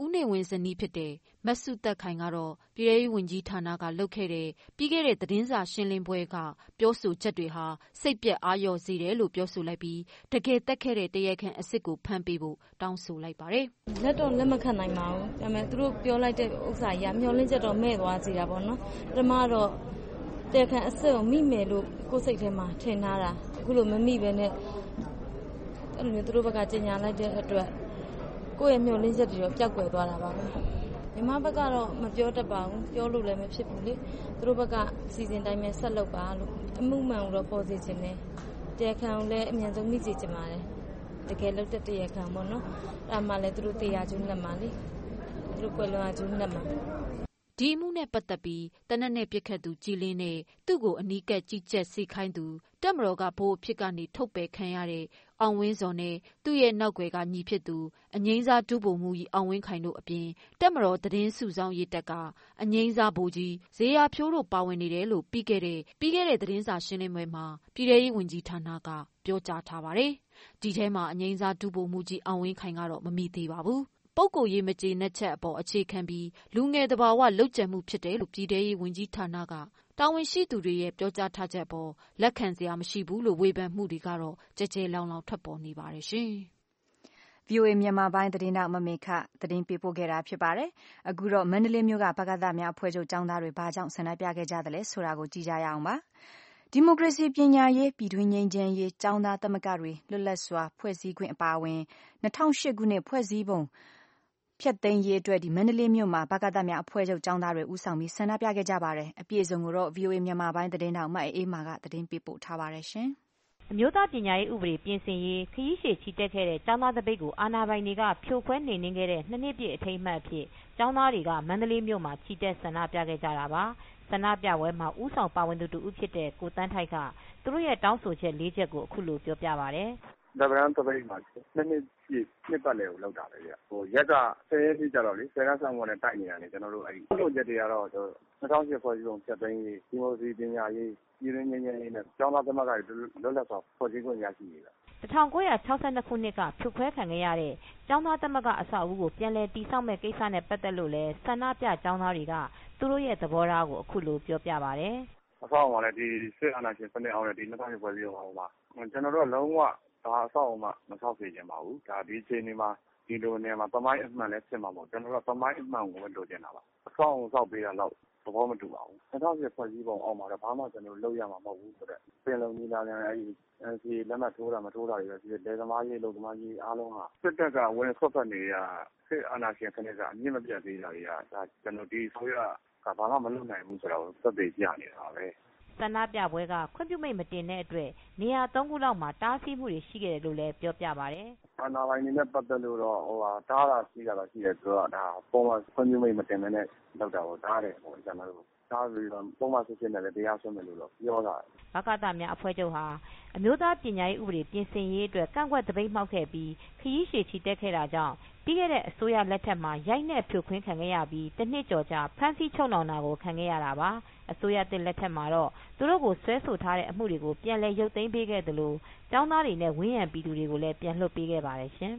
H: ဦးနေဝင်းဇနီးဖြစ်တဲ့မဆုသက်ခိုင်ကတော့ပြည်ထောင်စုဝန်ကြီးဌာနကလုပ်ခဲ့တဲ့ပြီးခဲ့တဲ့သတင်းစာရှင်းလင်းပွဲကပြောဆိုချက်တွေဟာစိတ်ပျက်အားလျော့စေတယ်လို့ပြောဆိုလိုက်ပြီးတကယ်တက်ခဲ့တဲ့တရားခံအစ်စ်ကိုဖမ်းပေးဖို့တောင်းဆိုလိုက်ပါတယ်
I: ။လက်တော့လက်မခံနိုင်ပါဘူး။ဒါပေမဲ့သူတို့ပြောလိုက်တဲ့ဥစ္စာကြီးကမျောလင့်ချက်တော့မဲ့သွားစေတာပေါ့နော်။ပထမတော့တရားခံအစ်စ်ကိုမိမယ်လို့ကိုယ်စိတ်ထဲမှာထင်ထားတာအခုလိုမမိပဲနဲ့အဲ့လိုမျိုးသူတို့ဘက်ကကြေညာလိုက်တဲ့အတွက်ကိုယ့်ရဲ့မျှော်လင့်ချက်တွေတော့ပျောက်ကွယ်သွားတာပါပဲမြန်မာဘက်ကတော့မပြောတတ်ပါဘူးပြောလို့လည်းမဖြစ်ဘူးလေသူတို့ဘက်ကစီစဉ်တိုင်းပဲဆက်လုပ်ပါလို့အမှုမှန်ကိုတော့ပေါ်စေချင်တယ်တရားခံကိုလည်းအမြန်ဆုံးမိစေချင်ပါတယ်တကယ်လုပ်တဲ့တရားခံပေါ့နော်အဲ့မှလည်းသူတို့တရားကျုံးလက်မှာလေသူတို့ကွယ်လွန်အားကျုံးလက်မှာ
H: ဒီအမှုနဲ့ပတ်သက်ပြီးတနက်နဲ့ပြစ်ခတ်သူကြည်လင်းနဲ့သူ့ကိုအနီးကပ်ကြီးကြပ်စေခိုင်းသူတက်မတော်ကဘိုးအဖြစ်ကနေထုတ်ပယ်ခံရတဲ့အောင်ဝင်းစော်နဲ့သူ့ရဲ့နောက်ွယ်ကညီဖြစ်သူအငိမ့်စားဒုဗိုလ်မှူးကြီးအောင်ဝင်းခိုင်တို့အပြင်တက်မတော်သတင်းစုဆောင်ရေးတပ်ကအငိမ့်စားဗိုလ်ကြီးဇေယျဖြိုးတို့ပါဝင်နေတယ်လို့ပြီးခဲ့တဲ့ပြီးခဲ့တဲ့သတင်းစာရှင်းလင်းပွဲမှာပြည်ထောင်စုဝန်ကြီးဌာနကပြောကြားထားပါတယ်။ဒီထဲမှာအငိမ့်စားဒုဗိုလ်မှူးကြီးအောင်ဝင်းခိုင်ကတော့မမိသေးပါဘူး။ပုဂ္ဂိုလ်ရေးမကျေနပ်ချက်အပေါ်အခြေခံပြီးလူငယ်သဘာဝလုပ်ကြံမှုဖြစ်တယ်လို့ပြည်ထောင်စုဝန်ကြီးဌာနကတာဝန်ရှိသူတွေရဲ့ပြောကြားထားချက်ပေါ်လက်ခံစရာမရှိဘူးလို့ဝေဖန်မှုတွေကတော့ကြဲကြဲလောင်လောင်ထွက်ပေါ်နေပါတယ်ရှင်
B: ။ ဗွီအိုအေ မြန်မာပိုင်းသတင်းထောက်မမေခသတင်းပေးပို့ခဲ့တာဖြစ်ပါတယ်။အခုတော့မန္တလေးမြို့ကဗကသများအဖွဲ့ချုပ်ကျောင်းသားတွေဘာကြောင့်ဆန္ဒပြခဲ့ကြသလဲဆိုတာကိုကြည့်ကြရအောင်ပါ။ဒီမိုကရေစီပညာရေးပြည်တွင်းငြိမ်းချမ်းရေးကျောင်းသားသမဂ္ဂတွေလွတ်လပ်စွာဖွဲ့စည်းခွင့်အပါအဝင်၂၀၀၈ခုနှစ်ဖွဲ့စည်းပုံဖြတ်သိမ်းရေးအတွက်ဒီမန္တလေးမြို့မှာဗကသများအဖွဲ့ချုပ်ကျောင်းသားတွေဦးဆောင်ပြီးဆန္ဒပြခဲ့ကြပါတယ်။အပြည့်အစုံကိုတော့ ဗွီအိုအေ မြန်မာပိုင်းသတင်းထောက်မအေးအေးမာကသတင်းပေးပို့ထားပါတယ်ရှင်
J: ။အမျိုးသားပညာရေးဥပဒေပြင်ဆင်ရေးခရီးရှည်ချီတက်ခဲ့တဲ့ကျောင်းသားတပိတ်ကိုအာဏာပိုင်တွေကဖြိုခွဲနှိမ်နင်းခဲ့တဲ့နှစ်နှစ်ပြည့်အထိမ်းအမှတ်အဖြစ်ကျောင်းသားတွေကမန္တလေးမြို့မှာချီတက်ဆန္ဒပြခဲ့ကြတာပါ။ဆန္ဒပြပွဲမှာဦးဆောင်ပါဝင်သူတူဦးဖြစ်တဲ့ကိုတန်းထိုက်ကသူတို့ရဲ့တောင်းဆိုချက်လေးချက်ကိုအခုလိုပြောပြပါတယ်။
K: တပရန်တပိတ်မှာနှစ်နှစ်ပြည့်နှစ်ပတ်လည်ကိုလောက်တာပဲဗျဟိုရက်ကဆယ်ရက်ပြည့်ကြတော့လေဆယ်ရက်ဆောင်ကနေတိုက်နေတာနေကျွန်တော်တို့အဲ့ဒီထုတ်ချက်တွေကတော့၂၀၀၈ဖွဲ့စည်းပုံဖြတ်သိမ်းရေးဒီမိုကရေစီပညာရေးပြည်တွင်းငြိမ်းချမ်းရေးနဲ့ကျောင်းသားသမဂ္ဂတွေလွတ်လပ်စွာဖွဲ့စည်းခွင့်ရရှိနေတာ
J: ၁၉၆၂ခုနှစ်ကဖြိုခွဲခံခဲ့ရတဲ့ကျောင်းသားသမဂ္ဂအဆောက်အဦကိုပြန်လည်တည်ဆောက်မဲ့ကိစ္စနဲ့ပတ်သက်လို့လဲဆန္ဒပြကျောင်းသားတွေကသူတို့ရဲ့သဘောထားကိုအခုလိုပြောပြပါတယ်
K: အဆောက်အဦကလည်းဒီစစ်အာဏာရှင်စနစ်အောင်နဲ့ဒီ၂၀၀၈ဖွဲ့စည်းပုံအောင်ပါကျွန်တော်တို့ကလုံးဝဒါအဆောက်အဦမှမဆောက်စေချင်ပါဘူးဒါဒီအချိန်ဒီမှာဒီလိုနေမှာပမိုင်းအမှန်လည်းဖြစ်မှာပေါ့ကျွန်တော်တို့ပမိုင်းအမှန်ကိုပဲလိုချင်တာပါအဆောက်အဦဆောက်ပေးတာတော့သဘောမတူပါဘူး၂၀၀၈ဖွဲ့စည်းပုံအောင်မှာတော့ဘာမှကျွန်တော်တို့လုပ်ရမှာမဟုတ်ဘူးဆိုတော့ပြင်လုံးကြီးလာတယ်အဲ့ဒီ N C A လက်မှတ်ထိုးတာမထိုးတာတွေပဲဒီလေသမားရေးလုံသမားရေးအားလုံးဟာစစ်တပ်ကဝင်ဆွတ်ဖက်နေရစစ်အာဏာရှင်ခဏကအမြင့်မပြတ်သေးတာတွေကဒါကျွန်တော်ဒီဆိုရကဘာမှမလုပ်နိုင်ဘူးဆိုတော့သက်သေပြနေတာပဲ
J: ဆန္ဒပြပွဲကခွင့်ပြုမိတ်မတင်တဲ့အတွက်နေရာသုံးခုလောက်မှာတားဆီးမှုတွေရှိခဲ့တယ်လို့လည်းပြောပြပါတယ်
K: ။အာဏာပိုင်တွေနဲ့ပတ်သက်လို့တော့ဟိုဟာတားတာရှိတာတော့ရှိတယ်ဆိုတော့ဒါပုံမှန်ခွင့်ပြုမိတ်မတင်တဲ့နဲ့လောက်တာကိုတားတယ်ဟိုကျွန်တော်တို့တားပြီးတော့ပုံမှန်စစ်စစ်နဲ့လည်းတရားစွဲမယ်လို့တော့ပြောတာ
J: ။ဗကသများအဖွဲ့ချုပ်ဟာအမျိုးသားပညာရေးဥပဒေပြင်ဆင်ရေးအတွက်ကန့်ကွက်တပိတ်မှောက်ခဲ့ပြီးခရီးရှည်ချီတက်ခဲ့တာကြောင့်ပြီးခဲ့တဲ့အစိုးရလက်ထက်မှာရိုက်နှက်ဖြိုခွင်းခံခဲ့ရပြီးတစ်နှစ်ကျော်ကြာဖမ်းဆီးချုပ်နှောင်တာကိုခံခဲ့ရတာပါအစိုးရသစ်လက်ထက်မှာတော့သူတို့ကိုဆွဲဆိုထားတဲ့အမှုတွေကိုပြန်လည်ရုပ်သိမ်းပေးခဲ့သလိုကျောင်းသားတွေနဲ့ဝန်းရံပြည်သူတွေကိုလည်းပြန်လွှတ်ပေးခဲ့ပါတယ်ရှင်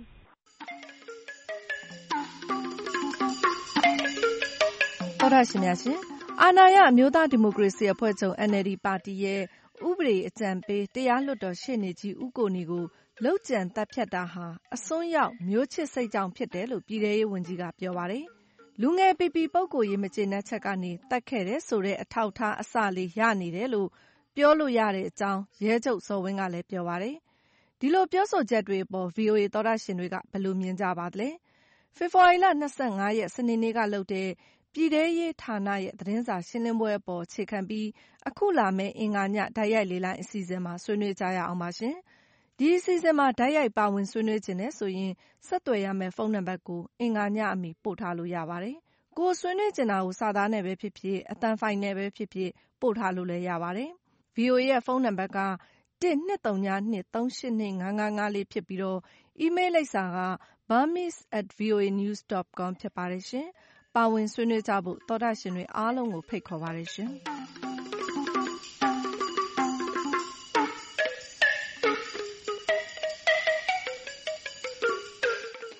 L: တော်ရရှိများရှင်အာဏာရအမျိုးသားဒီမိုကရေစီအဖွဲ့ချုပ် N L D ပါတီရဲ့ဥပဒေအကြံပေးတရားလွှတ်တော်ရှေ့နေကြီးဦးကိုနီကိုလုပ်ကြံတပ်ဖြတ်တာဟာအစွန်းရောက်မျိုးချစ်စိတ်ကြောင့်ဖြစ်တယ်လို့ပြည်ထောင်ရေးဝန်ကြီးကပြောပါတယ်။လူငယ်ပီပီပုဂ္ဂိုလ်ရေးမကျေနပ်ချက်ကနေတတ်ခဲ့တဲ့ဆိုတဲ့အထောက်ထားအစလေးရနေတယ်လို့ပြောလို့ရတဲ့အကြောင်းရဲချုပ်စောဝင်းကလည်းပြောပါတယ်။ဒီလိုပြောဆိုချက်တွေအပေါ် ဗွီအိုအေ သောတရှင်တွေကဘယ်လိုမြင်ကြပါသလဲ။ဖေဖော်ဝါရီလ၂၅ရက်စနေနေ့ကလုပ်တဲ့ပြည်ထောင်ရေးဌာနရဲ့သတင်းစာရှင်းလင်းပွဲအပေါ်အခြေခံပြီးအခုလာမယ့်အင်္ဂါညဓာတ်ရိုက်လေးလိုင်းအစီအစဉ်မှာဆွေးနွေးကြရအောင်ပါရှင်။ဒီအစီအစဉ်မှာဓာတ်ရိုက်ပါဝင်ဆွေးနွေးခြင်းနဲ့ဆိုရင်ဆက်သွယ်ရမယ့်ဖုန်းနံပါတ်ကိုအင်္ဂါညအမီပို့ထားလို့ရပါတယ်။ကိုဆွေးနွေးချင်တာကိုစာသားနဲ့ပဲဖြစ်ဖြစ်အသံဖိုင်နဲ့ပဲဖြစ်ဖြစ်ပို့ထားလို့လည်းရပါတယ်။ ဗွီအိုအေရဲ့ဖုန်းနံပါတ်ကတစ် နှစ် သုံး နှစ် သုံး ရှစ် နှစ် ငါး ငါး ငါး လေးဖြစ်ပြီးတော့အီးမေးလ်လိပ်စာက burmese at voanews dot com ဖြစ်ပါတယ်ရှင်။ပါဝင်ဆွေးနွေးကြဖို့သောတာရှင်တွေအားလုံးကိုဖိတ်ခေါ်ပါတယ်ရှင်။အင်္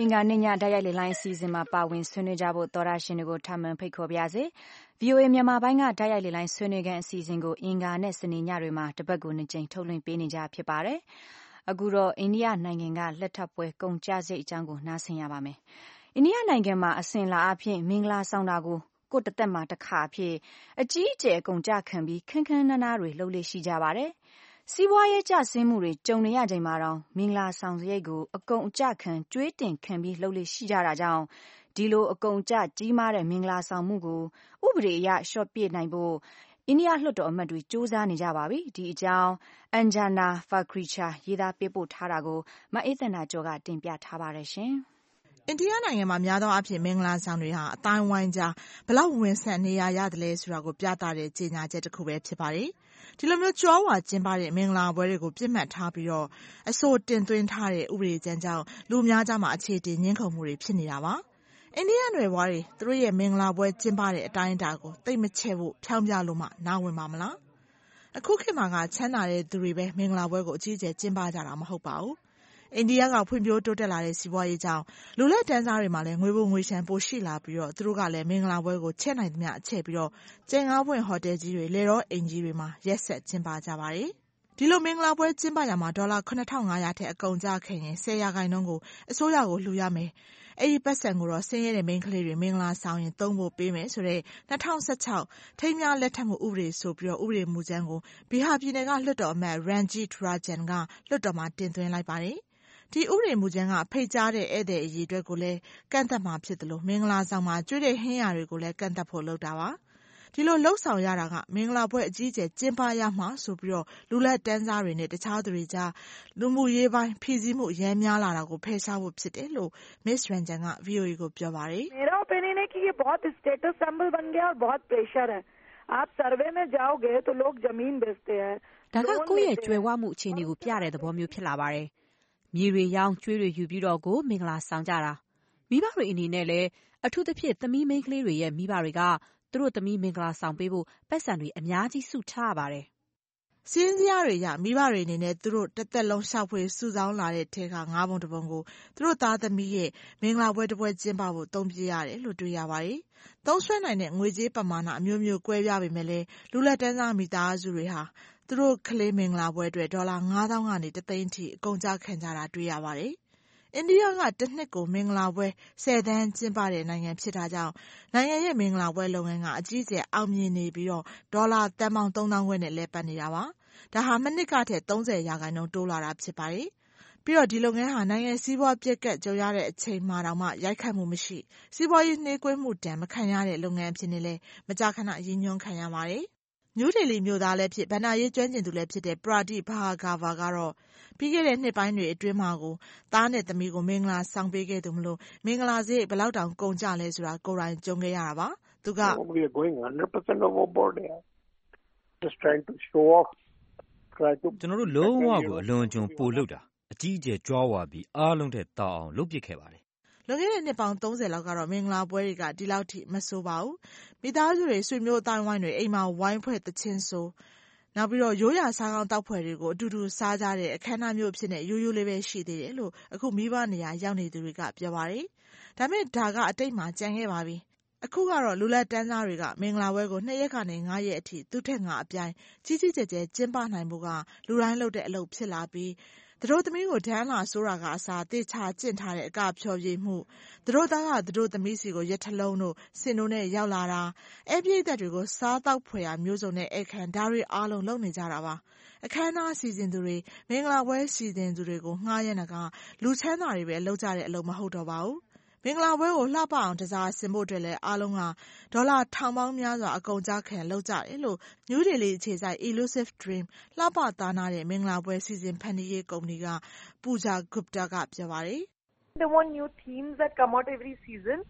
B: င်္ဂါနေ့ညတိုက်ရိုက်လေလိုင်းအစီအစဉ်မှာပါဝင်ဆွေးနွေးကြဖို့သောတရှင်တွေကိုထပ်မံဖိတ်ခေါ်ပါရစေ။ ဗွီအိုအေမြန်မာပိုင်းကတိုက်ရိုက်လေလိုင်းဆွေးနွေးခန်းအစီအစဉ်ကိုအင်္ဂါနဲ့စနေညတွေမှာတပတ်ကိုနှစ်ကြိမ်ထုတ်လွှင့်ပေးနေကြဖြစ်ပါတယ်။အခုတော့အိန္ဒိယနိုင်ငံကလက်ထပ်ပွဲကုန်ကျစရိတ်အကြောင်းကိုနားဆင်ရပါမယ်။အိန္ဒိယနိုင်ငံမှာအစဉ်လာအဖြစ်မင်္ဂလာဆောင်တာကိုကိုယ့်တသက်မှာတစ်ခါအဖြစ်အကြီးအကျယ်ကုန်ကျခံပြီးခန်းခန်းနားနားတွေလှုပ်လေ့ရှိကြပါတယ်။စီးပွားရေးကျဆင်းမှုတွေကြုံနေရချိန်မှာတော့မင်္ဂလာဆောင်စရိတ်ကိုအကုန်အကျခံကြွေးတင်ခံပြီးလှုပ်လေ့ရှိကြတာကြောင့်ဒီလိုအကုန်အကျကြီးမားတဲ့မင်္ဂလာဆောင်မှုကိုဥပဒေအရလျှော့ပြစ်နိုင်ဖို့အိန္ဒိယလွှတ်တော်အမတ်တွေစူးစမ်းနေကြပါပြီ။ဒီအကြောင်း Anjana Fakricha ရေးသားပေးပို့ထားတာကိုမအေးသန္တာကျော်ကတင်ပြထားပါတယ်ရှင်
M: ။အိန္ဒိယနိုင်ငံမှာများသောအားဖြင့်မင်္ဂလာဆောင်တွေဟာအတိုင်းဝိုင်းကြားဘလောက်ဝင်ဆက်နေရရတယ်လဲဆိုတာကိုပြသတဲ့ကြေညာချက်တစ်ခုပဲဖြစ်ပါတယ်။ဒီလိုမျိုးကြွားဝါကျင်းပတဲ့မင်္ဂလာပွဲတွေကိုပြစ်မှတ်ထားပြီးတော့အဆိုတင်သွင်းထားတဲ့ဥပဒေကြမ်းကြောင့်လူများကြားမှာအခြေတင်ညှင်းခုန်မှုတွေဖြစ်နေတာပါ။အိန္ဒိယနွယ်ဖွားတွေသူတို့ရဲ့မင်္ဂလာပွဲကျင်းပတဲ့အတိုင်းအတာကိုသိမချဲ့ဖို့ဖြောင်းပြလို့မှနားဝင်ပါမလား။အခုခေတ်မှာကချမ်းသာတဲ့သူတွေပဲမင်္ဂလာပွဲကိုအကြီးအကျယ်ကျင်းပကြတာမဟုတ်ပါဘူး။အိန္ဒိယကဖွံ့ဖြိုးတိုးတက်လာတဲ့စီးပွားရေးကြောင့်လူလက်တန်းစားတွေမှာလည်းငွေပိုငွေရှမ်းပိုရှိလာပြီးတော့သူတို့ကလည်းမင်္ဂလာပွဲကိုချဲ့နိုင်သမျှအချဲ့ပြီးတော့ကျင်းကားပွင့်ဟိုတယ်ကြီးတွေလေတော့အိမ်ကြီးတွေမှာရက်ဆက်ကျင်းပကြပါတယ်။ဒီလိုမင်္ဂလာပွဲကျင်းပကြမှာဒေါ်လာခုနှစ်ထောင်ငါးရာထက်အကုန်ကျခဲ့ရင်ဆယ်ရာခိုင်နှုန်းကိုအစိုးရကိုလှူရမယ်။အဲ့ဒီပတ်စံကိုတော့ဆင်းရဲတဲ့မိန်းကလေးတွေမင်္ဂလာဆောင်ရင်သုံးဖို့ပေးမယ်ဆိုတဲ့၂၀၁၆ထိမ်းများလက်ထပ်မှုဥပဒေဆိုပြီးတော့ဥပဒေမူကြမ်းကိုဘီဟာပြည်နယ်ကလွှတ်တော်အမတ် Ranjit Rajan ကလွှတ်တော်မှာတင်သွင်းလိုက်ပါတယ်။ဒီဥပဒေမူကြမ်းကဖိတ်ကြားတဲ့ဧည့်သည်အရေအတွက်ကိုလည်းကန့်သတ်မှာဖြစ်တယ်လို့မင်္ဂလာဆောင်မှာကျွေးတဲ့ဟင်းရတွေကိုလည်းကန့်သတ်ဖို့လုပ်တာပါ။ဒီလိုလှုပ်ဆောင်ရတာကမင်္ဂလာပွဲအကြီးအကျယ်ကျင်းပရမှာဆိုပြီးတော့လူလက်တန်းစားတွေနဲ့တခြားသူတွေကြားလူမှုရေးပိုင်းဖိစီးမှုရမ်းများလာတာကိုဖယ်ရှားဖို့ဖြစ်တယ်လို့ Miss Ranjan က ဗွီအိုအေ ကိုပြောပါတယ်။
N: मेरा ओपिनियन है कि ये बहुत status symbol बन गया और बहुत प्रेशर है आप सर्वे में जाओगे तो लोग जमीन बेचते हैं
J: ဒါကကိုယ့်ရဲ့ကြွယ်ဝမှုအခြေအနေကိုပြတဲ့သဘောမျိုးဖြစ်လာပါတယ်။မြေတွေရောင်းကျွေးတွေယူပြီးတော့ကိုမင်္ဂလာဆောင်ကြတာမိဘတွေအနေနဲ့လည်းအထူးသဖြင့်သမီးမိန်းကလေးတွေရဲ့မိဘတွေကသူတို့သမီးမင်္ဂလာဆောင်ပေးဖို့ပတ်စံတွေအများကြီးစုထားရပါတယ်
M: ။စီးရင်စရာတွေရမိဘတွေအနေနဲ့သူတို့တစ်သက်လုံးရှောက်ဖွေစုဆောင်းလာတဲ့ထဲကငါးပုံတစ်ပုံကိုသူတို့သားသမီးရဲ့မင်္ဂလာပွဲတစ်ပွဲကျင်းပဖို့သုံးပြရတယ်လို့တွေ့ရပါတယ်။သုံးဆွဲနိုင်တဲ့ငွေကြေးပမာဏအမျိုးမျိုးကွဲပြားပေမဲ့လည်းလူလက်တန်းစားမိသားစုတွေဟာသူတို့ကလေးမင်္ဂလာပွဲအတွက်ဒေါ်လာငါးသောင်းကနေတစ်သိန်းထိအကုန်ကျခံကြတာတွေ့ရပါတယ်။အိန္ဒိယကတစ်နှစ်ကိုမင်္ဂလာပွဲဆယ်သန်းကျင်းပတဲ့နိုင်ငံဖြစ်တာကြောင့်နိုင်ငံရဲ့မင်္ဂလာပွဲလုပ်ငန်းကအကြီးအကျယ်အောင်မြင်နေပြီးတော့ဒေါ်လာသန်းပေါင်းသုံးသောင်းခွဲနဲ့လဲပတ်နေတာပါ။ဒါဟာမနှစ်ကထက်သုံးဆယ်ရာခိုင်နှုန်းတိုးလာတာဖြစ်ပါတယ်။ပြီးတော့ဒီလုပ်ငန်းဟာနိုင်ငံစီးပွားပြက်ကတ်ကြုံရတဲ့အချိန်မှတောင်မှရိုက်ခတ်မှုမရှိစီးပွားရေးနှေးကွေးမှုတန်မခံရတဲ့လုပ်ငန်းဖြစ်နေလဲမကြာခဏရည်ညွှန်းခံရပါတယ်။နယူးဒေလီမြို့သားလည်းဖြစ်ဗန္ဒာရေးကျွမ်းကျင်သူလည်းဖြစ်တဲ့ Pradip Bhargava ကတော့ပြီးခဲ့တဲ့နှစ်ပိုင်းတွေအတွင်းမှာကိုသားနဲ့သမီးကိုမင်္ဂလာဆောင်ပေးခဲ့သူမလို့မင်္ဂလာစရိတ်ဘယ်လောက်တောင်ကုန်ကြလဲဆိုတာကိုယ်တိုင်ကြုံခဲ့ရတာပါ။သူက
O: We are going one hundred percent overboard here. Just trying to show off.
P: ကျွန်တော်တို့လုံးဝကိုအလွန်အကျွံပိုလုပ်တာအကြီးအကျယ်ကြွားဝါပြီးအားလုံးထက်တောအောင်လုပ်ပစ်ခဲ့ပါတယ်
M: ။လွန်ခဲ့တဲ့နှစ်ပေါင်းသုံးဆယ်လောက်ကတော့မင်္ဂလာပွဲတွေကဒီလောက်ထိမဆိုးပါဘူး။မိသားစုတွေဆွေမျိုးအတိုင်းဝိုင်းတွေအိမ်မှာဝိုင်းဖွဲ့သချင်းဆိုနောက်ပြီးတော့ရိုးရာစားကောင်းတောက်ဖွဲ့တွေကိုအတူတူစားကြတဲ့အခမ်းအနားမျိုးဖြစ်နေရိုးရိုးလေးပဲရှိသေးတယ်လို့အခုမိဘနေရာရောက်နေသူတွေကပြောပါတယ်။ဒါပေမဲ့ဒါကအတိတ်မှာကြံခဲ့ပါပြီ။အခုကတော့လူလက်တန်းစားတွေကမင်္ဂလာပွဲကိုနှစ်ရက်ကနေငါးရက်အထိသူ့ထက်ငါအပြိုင်ကြီးကြီးကျယ်ကျယ်ကျင်းပနိုင်ဖို့ကလူတိုင်းလုပ်တဲ့အလုပ်ဖြစ်လာပြီးသူတို့သမီးကိုဒန်းလာဆိုးတာကအစားတေချာကျင့်ထားတဲ့အကဖြောပြေးမှုသူတို့သားကသူတို့သမီးစီကိုရက်ထလုံးတို့စင်တို့နဲ့ရောက်လာတာအဲပြည့်သက်တွေကိုစားတောက်ဖွယ်ရာမျိုးစုံနဲ့အခမ်းဒါတွေအားလုံးလုပ်နေကြတာပါအခမ်းအနားစီစဉ်သူတွေမင်္ဂလာပွဲစီစဉ်သူတွေကိုငှားရမ်းတာကလူချမ်းသာတွေပဲလုပ်ကြတဲ့အလုပ်မဟုတ်တော့ပါဘူးမင်္ဂလာပွဲကိုလှပအောင်တစားဆင်ဖို့အတွက်လည်းအားလုံးကဒေါ်လာထောင်ပေါင်းများစွာအကုန်ကြခံလုပ်ကြတယ်လို့နယူးဒေလီအခြေစိုက် Elusive Dream လှပသားနာတဲ့မင်္ဂလာပွဲစီစဉ်ဖန်တီးရေးကုမ္ပဏီက Pooja Gupta ကပြောပါတယ်။
N: They want new themes that come out every season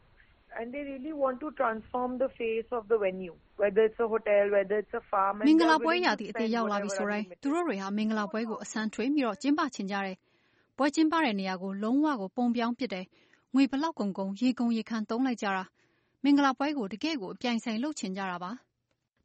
N: and they really want to transform the face of the venue whether it's a hotel whether it's a farm
Q: မင်္ဂလာပွဲရာသီအသစ်ရောက်လာပြီဆိုရင်သူတို့တွေဟာမင်္ဂလာပွဲကိုအစမ်းထွေးပြီးတော့ကျင်းပချင်ကြတယ်။ပွဲကျင်းပတဲ့နေရာကိုလုံးဝကိုပုံပြောင်းပစ်တယ်။ငွေဘလောက်ကုန်ကုန်ရေကုန်ရေခမ်းသုံးလိုက်ကြတာမင်္ဂလာပွဲကိုတကယ့်ကိုအပြိုင်ဆိုင်လုပ်ချင်ကြတာပါ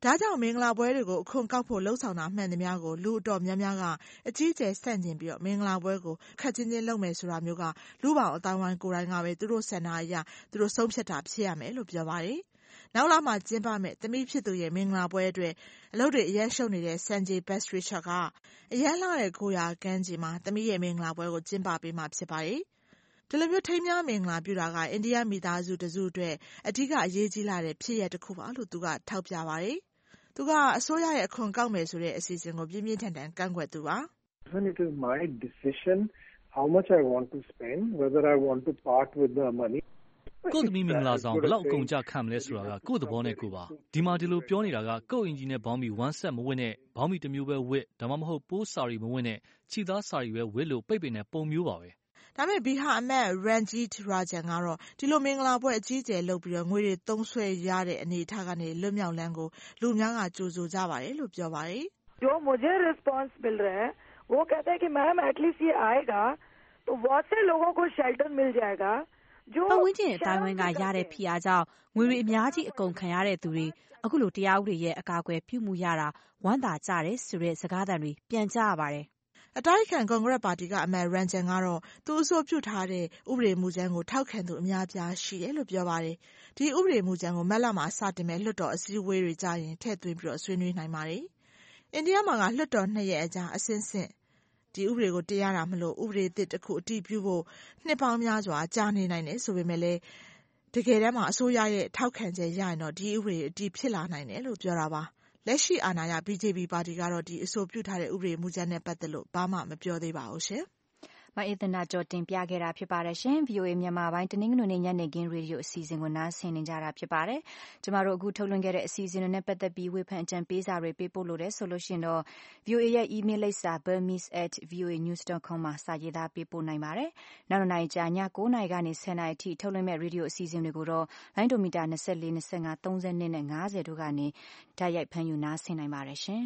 M: ဒါကြောင့်မင်္ဂလာပွဲတွေကိုအခွန်ကောက်ဖို့လှုံ့ဆော်တာမှန်သမျှကိုလူအတော်များများကအကြီးအကျယ်ဆန့်ကျင်ပြီးတော့မင်္ဂလာပွဲကိုခက်ချင်းချင်းလုပ်မယ်ဆိုတာမျိုးကလူပေါင်းအတိုင်းဝိုင်းကိုယ်တိုင်ကပဲသူတို့ဆန္ဒအရသူတို့ဆုံးဖြတ်တာဖြစ်ရမယ်လို့ပြောပါတယ်။နောက်လာမှကျင်းပမဲ့သမီးဖြစ်သူရဲ့မင်္ဂလာပွဲအတွက်အလုပ်တွေအရက်ရှုပ်နေတဲ့ Sanjay Basricha ကအရန်လာတဲ့ကိုရာကန်းကြီးမှာသမီးရဲ့မင်္ဂလာပွဲကိုကျင်းပပေးမှဖြစ်ပါတယ်။ဒီလိုမျိုးထိမ်းများမင်္ဂလာပြုတာကအိန္ဒိယမိသားစုတစုအတွက်အထူးအရေးကြီးလာတဲ့ဖြစ်ရပ်တစ်ခုပါလို့သူကထောက်ပြပါတယ်။သူကအစိုးရရဲ့အခွန်ကောက်မယ်ဆိုတဲ့အစီအစဉ်ကိုပြင်းပြင်းထန်ထန်ကန့်ကွက်သူပါ။
O: When it is my decision how much I want to spend, whether I want to part with the money
F: ကိုယ့်သမီးမင်္ဂလာဆောင်ဘယ်လောက်အကုန်ကြခံမလဲဆိုတာကကိုယ့်သဘောနဲ့ကိုယ်ပါဒီမှာဒီလိုပြောနေတာကကိုယ့်အင်ဂျီနဲ့ဘောင်းမီဝမ်းဆက်မဝတ်နဲ့ဘောင်းမီတစ်မျိုးပဲဝတ်ဒါမှမဟုတ်ပိုးစာရီမဝတ်နဲ့ခြိသားစာရီပဲဝတ်လို့ပိတ်ပင်တဲ့ပုံမျိုးပါပဲ
M: ဒါပေမဲ့ဘီဟာအမတ် Ranjit Rajan ကတော့ဒီလိုမင်္ဂလာပွဲအကြီးအကျယ်လုပ်ပြီးတော့ငွေတွေသုံးဆွဲရတဲ့အနေအထားကနေလွတ်မြောက်လန်းကိုလူများကကြိုဆိုကြပါတယ်လို့ပြောပါတယ်
N: जो मुझे रिस्पांस मिल रहा है वो कहता है कि ma'am at least ये आएगा तो बहुत से लोगों को शेल्टर मिल जाएगा
R: ပတ်ဝန်းကျင်အတိုင်းဝိုင်းကရတဲ့ဖိအားကြောင့်ငွေတွေအများကြီးအကုန်ခံရတဲ့သူတွေအခုလိုတရားဥပဒေရဲ့အကာအကွယ်ပြုမှုရတာဝမ်းသာကြတယ်ဆိုတဲ့စကားသံတွေပြန်ကြားရပါတယ်
M: အတိုက်ခံကွန်ဂရက်ပါတီကအမတ် Ranjan ကတော့သူအဆိုပြုထားတဲ့ဥပဒေမူကြမ်းကိုထောက်ခံသူအများပြားရှိတယ်လို့ပြောပါတယ်။ဒီဥပဒေမူကြမ်းကိုမက်လမှာစတင်မဲ့လွှတ်တော်အစည်းအဝေးတွေကြာရင်ထည့်သွင်းပြီးတော့ဆွေးနွေးနိုင်ပါတယ်။အိန္ဒိယမှာကလွှတ်တော်နှစ်ရက်အကြာအဆင့်ဆင့်ဒီဥပဒေကိုတရားတာမလို့ဥပဒေသစ်တစ်ခုအတည်ပြုဖို့နှစ်ပေါင်းများစွာကြာနေနိုင်တယ်ဆိုပေမဲ့လည်းတကယ်တမ်းမှာအစိုးရရဲ့ထောက်ခံချက်ရရင်တော့ဒီဥပဒေအတည်ဖြစ်လာနိုင်တယ်လို့ပြောတာပါလက်ရှိအာဏာရ B J P ပါတီကတော့ဒီအဆိုပြုထားတဲ့ဥပဒေမူကြမ်းနဲ့ပတ်သက်လို့ဘာမှမပြောသေးပါဘူးရှင်
B: မအေးသနာကျော်တင်ပြခဲ့တာဖြစ်ပါတယ်ရှင် V O A မြန်မာပိုင်းတနင်္ဂနွေနေ့ညနေခင်းရေဒီယိုအစီအစဉ်ကိုနားဆင်နေကြတာဖြစ်ပါတယ်ကျမတို့အခုထုတ်လွှင့်ခဲ့တဲ့အစီအစဉ်တွေနဲ့ပတ်သက်ပြီးဝေဖန်အကြံပေးစာတွေပေးပို့လို့တယ်ဆိုလို့ရှိရင်တော့ V O A ရဲ့ email လိပ်စာ burmese at v o a news dot com မှာစာရေးသားပေးပို့နိုင်ပါတယ်နောက်တစ်နိုင်ကြာည9နာရီကနေ10နာရီအထိထုတ်လွှင့်မဲ့ရေဒီယိုအစီအစဉ်တွေကိုတော့လိုင်းဒိုမီတာtwenty-four, twenty-five, thirtyနဲ့fiftyတို့ကနေတိုက်ရိုက်ဖမ်းယူနားဆင်နိုင်ပါတယ်ရှင်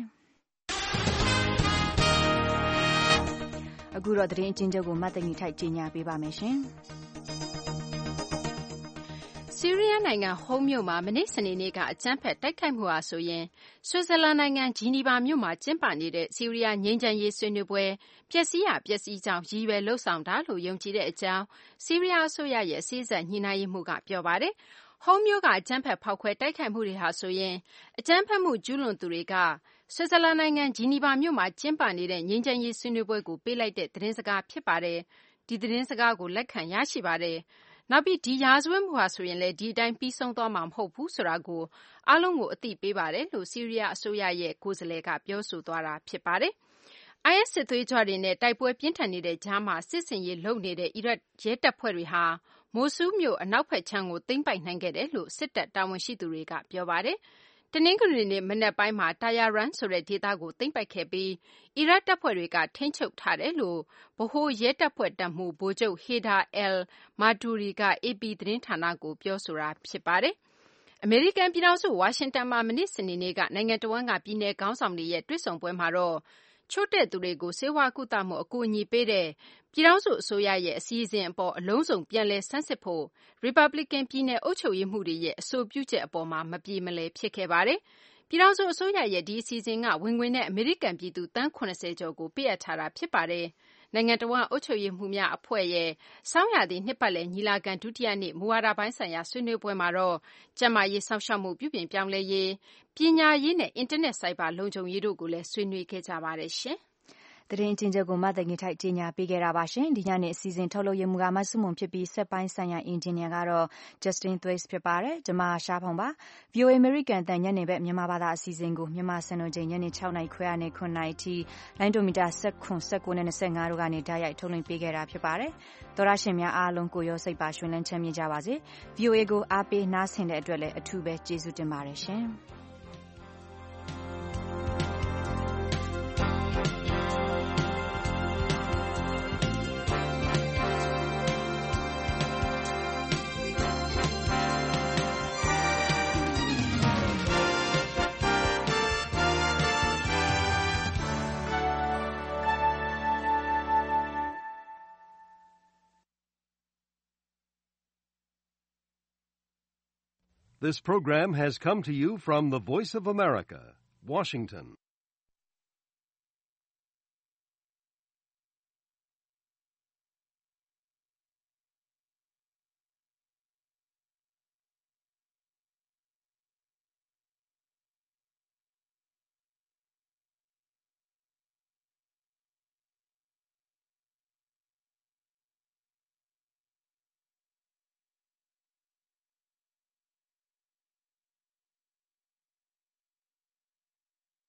B: အခုတော့သတင်းအချင်းချုပ်ကိုမတ်တငီထိုက်ကြီးညာပေးပါမယ်ရှင်
C: ။ဆီးရီးယားနိုင်ငံဟုမ်းမြို့မှာမနေ့စနေနေ့ကအကြမ်းဖက်တိုက်ခိုက်မှုဟာဆိုရင်ဆွစ်ဇာလန်နိုင်ငံဂျီနီဗာမြို့မှာကျင်းပနေတဲ့ဆီးရီးယားငြိမ်းချမ်းရေးဆွေးနွေးပွဲပျက်စီးရပျက်စီးကြောင်းရည်ရွယ်လှုပ်ဆောင်တာလို့ယုံကြည်တဲ့အကြောင်းဆီးရီးယားအစိုးရရဲ့စေ့စပ်ညှိနှိုင်းရေးမှူးကပြောပါတယ်။ဟုမ်းမြို့ကအကြမ်းဖက်ဖောက်ခွဲတိုက်ခိုက်မှုတွေဟာဆိုရင်အကြမ်းဖက်မှုကျူးလွန်သူတွေကဆွစ်ဇာလန်နိုင်ငံဂျီနီဗာမြို့မှာကျင်းပနေတဲ့ငြိမ်းချမ်းရေးဆွေးနွေးပွဲကိုပေးလိုက်တဲ့သတင်းစကားဖြစ်ပါတယ်။ဒီသတင်းစကားကိုလက်ခံရရှိပါတယ်။နောက်ပြီးဒီရာဇဝတ်မှုဟာဆိုရင်လည်းဒီအတိုင်းပြီးဆုံးသွားမှာမဟုတ်ဘူးဆိုတာကိုအားလုံးကိုအသိပေးပါတယ်လို့ဆီးရီးယားအစိုးရရဲ့ကိုယ်စားလှယ်ကပြောဆိုသွားတာဖြစ်ပါတယ်။ I S စစ်သွေးကြွတွေနဲ့တိုက်ပွဲပြင်းထန်နေတဲ့ကြားမှာစစ်ဆင်ရေးလုပ်နေတဲ့အီရတ်ရဲတပ်ဖွဲ့တွေဟာမိုဆူးမြို့အနောက်ဘက်ခြမ်းကိုသိမ်းပိုက်နိုင်ခဲ့တယ်လို့စစ်တပ်တာဝန်ရှိသူတွေကပြောပါတယ်။တနင်္ဂနွေနေ့မနက်ပိုင်းမှာတာယာရန်ဆိုတဲ့ဒေသကိုသိမ်းပိုက်ခဲ့ပြီးအီရတ်တပ်ဖွဲ့တွေကထိန်းချုပ်ထားတယ်လို့ဗဟိုရဲတပ်ဖွဲ့တပ်မှူးဗိုလ်ချုပ်ဟေဒါအယ်မာတူရီက A P သတင်းဌာနကိုပြောဆိုတာဖြစ်ပါတယ်။အမေရိကန်ပြည်ထောင်စုဝါရှင်တန်မှာမနေ့စနေနေ့ကနိုင်ငံတော်ဝန်ကပြည်내ခေါင်းဆောင်တွေရဲ့တွေ့ဆုံပွဲမှာတော့ချို့တဲ့သူတွေကိုဆေးဝါးကုသမှုအကူအညီပေးတဲ့ပြည်ထောင်စုအစိုးရရဲ့အစည်းအဝေးအပေါ်အလုံးစုံပြန်လည်ဆန်းစစ်ဖို့ရီပတ်ဘလစ်ကန်ပြည်နယ်အုပ်ချုပ်ရေးမှုတွေရဲ့အဆိုပြုချက်အပေါ်မှာမပြေမလည်ဖြစ်ခဲ့ပါတယ်။ပြည်ထောင်စုအစိုးရရဲ့ဒီအစီအစဉ်ကဝင်ငွေနဲ့အမေရိကန်ပြည်သူတန်းseventyကျော်ကိုပေးအပ်ထားတာဖြစ်ပါတယ်။နိုင်ငံတော်ဝန်အုပ်ချုပ်ရေးမှုများအဖွဲ့ရဲ့စောင့်ရသည့်နှစ်ပတ်လည်ညီလာခံဒုတိယနေ့မူဝါဒပိုင်းဆိုင်ရာဆွေးနွေးပွဲမှာတော့ကျန်းမာရေးစောင့်ရှောက်မှုပြုပြင်ပြောင်းလဲရေးပညာရေးနဲ့အင်တာနက်ဆိုင်ဘာလုံခြုံရေးတို့ကိုလည်းဆွေးနွေးခဲ့ကြပါတယ်ရှင်။
B: သတင်းအချင်းချုပ်ကိုမသိငင်ထိုက်ကြီးညာပေးခဲ့တာပါရှင်ဒီညနေအစီအစဉ်ထုတ်လုပ်ရမှုကမဆုမွန်ဖြစ်ပြီးဆက်ပိုင်းဆိုင်ရာအင်ဂျင်နီယာကတော့ Justin Thwaites ဖြစ်ပါတယ်ကျွန်မရှားဖုံပါ V O A American တန်ညနေဘက်မြန်မာဘာသာအစီအစဉ်ကိုမြန်မာစံတော်ချိန်ညနေsixနာရီခွဲနဲ့nineနာရီထိလိုင်းဒိုမီတာnineteen, nineteenနဲ့twenty-fiveတို့ကနေဓာတ်ရိုက်ထုတ်လွှင့်ပေးခဲ့တာဖြစ်ပါတယ်သောရရှင်များအားလုံးကိုရောစိတ်ပါရှင်လန်းချမ်းမြေ့ကြပါစေ V O A ကိုအားပေးနားဆင်တဲ့အတွက်လည်းအထူးပဲကျေးဇူးတင်ပါတယ်ရှင်
A: This program has come to you from the Voice of America, Washington.